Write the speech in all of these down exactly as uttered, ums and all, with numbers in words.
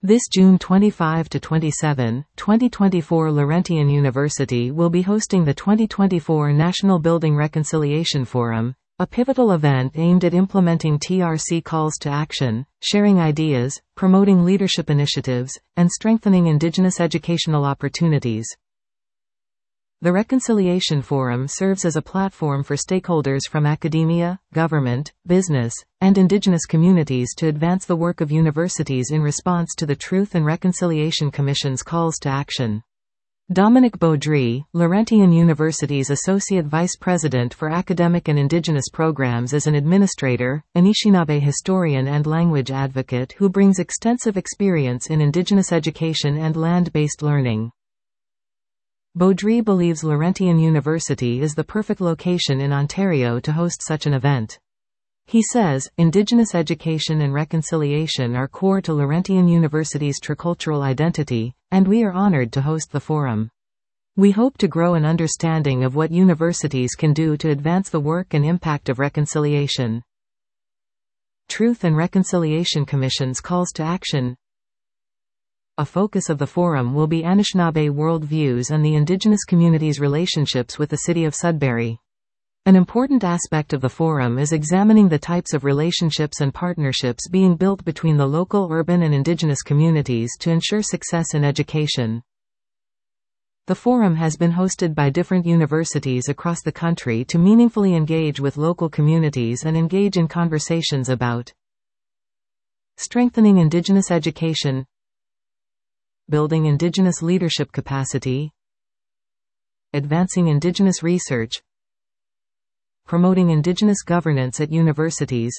This June twenty-fifth to twenty-seventh, twenty twenty-four, Laurentian University will be hosting the twenty twenty-four National Building Reconciliation Forum, a pivotal event aimed at implementing T R C calls to action, sharing ideas, promoting leadership initiatives, and strengthening Indigenous educational opportunities. The Reconciliation Forum serves as a platform for stakeholders from academia, government, business, and Indigenous communities to advance the work of universities in response to the Truth and Reconciliation Commission's calls to action. Dominic Beaudry, Laurentian University's Associate Vice President for Academic and Indigenous Programs, is an administrator, Anishinaabe historian and language advocate who brings extensive experience in Indigenous education and land-based learning. Beaudry believes Laurentian University is the perfect location in Ontario to host such an event. He says, Indigenous education and reconciliation are core to Laurentian University's tricultural identity, and we are honored to host the forum. We hope to grow an understanding of what universities can do to advance the work and impact of reconciliation. Truth and Reconciliation Commission's calls to action. A focus of the forum will be Anishinaabe worldviews and the Indigenous community's relationships with the city of Sudbury. An important aspect of the forum is examining the types of relationships and partnerships being built between the local urban and Indigenous communities to ensure success in education. The forum has been hosted by different universities across the country to meaningfully engage with local communities and engage in conversations about strengthening Indigenous education, building Indigenous leadership capacity, advancing Indigenous research, promoting Indigenous governance at universities.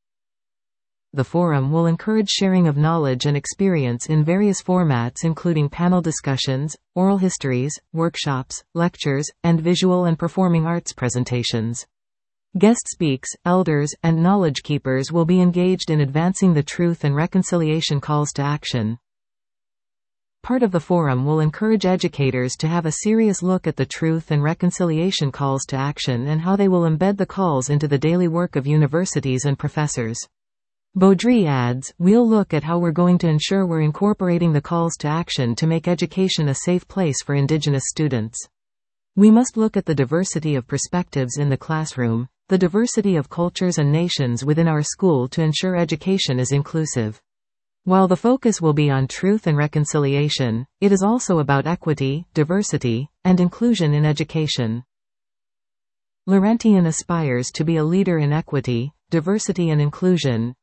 The forum will encourage sharing of knowledge and experience in various formats including panel discussions, oral histories, workshops, lectures, and visual and performing arts presentations. Guest speaks, elders, and knowledge keepers will be engaged in advancing the Truth and Reconciliation calls to action. Part of the forum will encourage educators to have a serious look at the Truth and Reconciliation calls to action and how they will embed the calls into the daily work of universities and professors. Beaudry adds, we'll look at how we're going to ensure we're incorporating the calls to action to make education a safe place for Indigenous students. We must look at the diversity of perspectives in the classroom, the diversity of cultures and nations within our school to ensure education is inclusive. While the focus will be on truth and reconciliation, it is also about equity, diversity, and inclusion in education. Laurentian aspires to be a leader in equity, diversity and inclusion.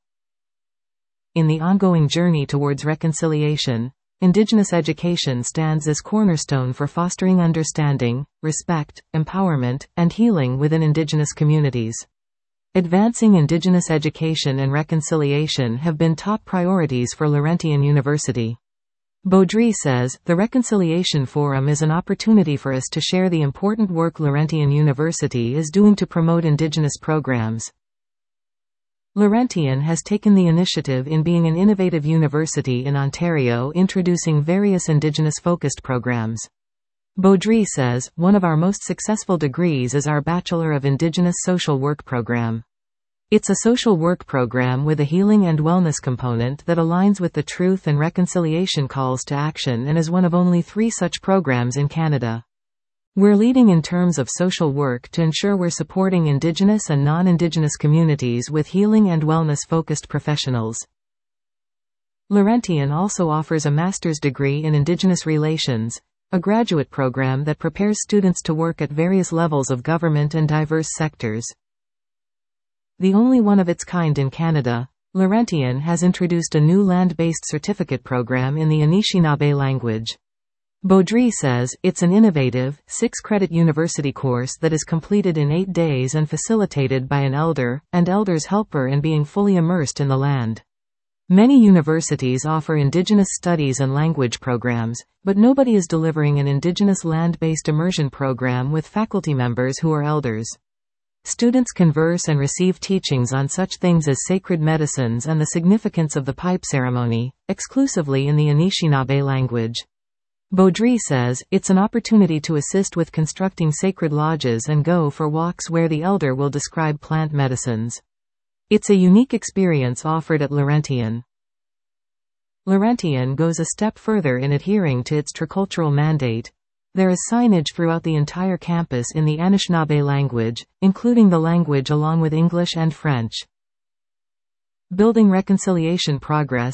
In the ongoing journey towards reconciliation, Indigenous education stands as cornerstone for fostering understanding, respect, empowerment, and healing within Indigenous communities. Advancing Indigenous education and reconciliation have been top priorities for Laurentian University. Beaudry says, the Reconciliation Forum is an opportunity for us to share the important work Laurentian University is doing to promote Indigenous programs. Laurentian has taken the initiative in being an innovative university in Ontario, introducing various Indigenous-focused programs. Beaudry says, one of our most successful degrees is our Bachelor of Indigenous Social Work program. It's a social work program with a healing and wellness component that aligns with the Truth and Reconciliation calls to action and is one of only three such programs in Canada. We're leading in terms of social work to ensure we're supporting Indigenous and non-Indigenous communities with healing and wellness-focused professionals. Laurentian also offers a master's degree in Indigenous Relations, a graduate program that prepares students to work at various levels of government and diverse sectors. The only one of its kind in Canada, Laurentian has introduced a new land-based certificate program in the Anishinaabe language. Beaudry says, it's an innovative, six-credit university course that is completed in eight days and facilitated by an elder, and elder's helper in being fully immersed in the land. Many universities offer Indigenous studies and language programs, but nobody is delivering an Indigenous land-based immersion program with faculty members who are elders. Students converse and receive teachings on such things as sacred medicines and the significance of the pipe ceremony, exclusively in the Anishinaabe language. Beaudry says, it's an opportunity to assist with constructing sacred lodges and go for walks where the elder will describe plant medicines. It's a unique experience offered at Laurentian. Laurentian goes a step further in adhering to its tricultural mandate. There is signage throughout the entire campus in the Anishinaabe language, including the language along with English and French. Building Reconciliation Progress.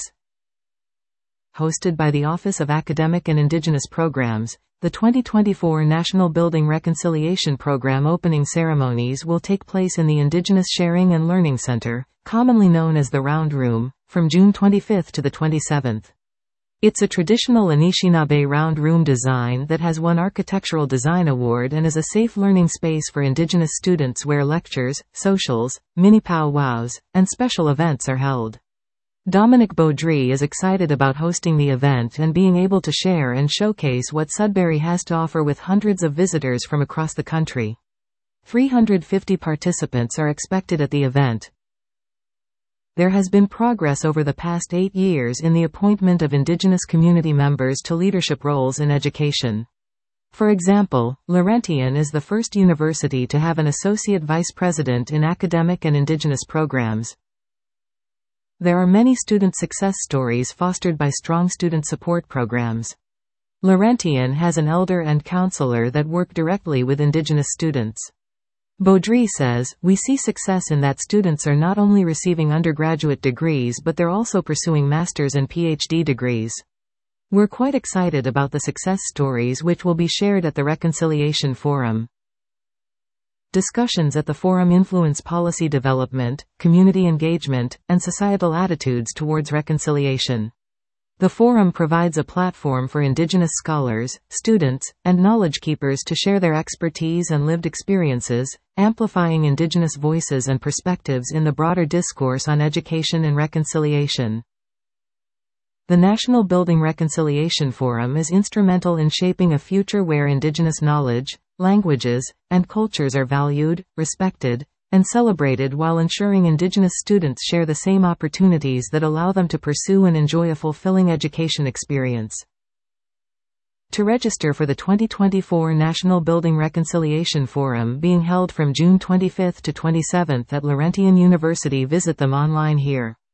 Hosted by the Office of Academic and Indigenous Programs, the twenty twenty-four National Building Reconciliation Program opening ceremonies will take place in the Indigenous Sharing and Learning Center, commonly known as the Round Room, from June twenty-fifth to the twenty-seventh. It's a traditional Anishinaabe round room design that has won Architectural Design Award and is a safe learning space for Indigenous students where lectures, socials, mini powwows, and special events are held. Dominic Beaudry is excited about hosting the event and being able to share and showcase what Sudbury has to offer with hundreds of visitors from across the country. three hundred fifty participants are expected at the event. There has been progress over the past eight years in the appointment of Indigenous community members to leadership roles in education. For example, Laurentian is the first university to have an Associate Vice President in Academic and Indigenous Programs. There are many student success stories fostered by strong student support programs. Laurentian has an elder and counselor that work directly with Indigenous students. Beaudry says, "We see success in that students are not only receiving undergraduate degrees but they're also pursuing master's and P H D degrees. We're quite excited about the success stories which will be shared at the Reconciliation Forum." Discussions at the forum influence policy development, community engagement, and societal attitudes towards reconciliation. The forum provides a platform for Indigenous scholars, students, and knowledge keepers to share their expertise and lived experiences, amplifying Indigenous voices and perspectives in the broader discourse on education and reconciliation. The National Building Reconciliation Forum is instrumental in shaping a future where Indigenous knowledge, languages, and cultures are valued, respected, and celebrated while ensuring Indigenous students share the same opportunities that allow them to pursue and enjoy a fulfilling education experience. To register for the twenty twenty-four National Building Reconciliation Forum being held from June twenty-fifth to twenty-seventh at Laurentian University, visit them online here.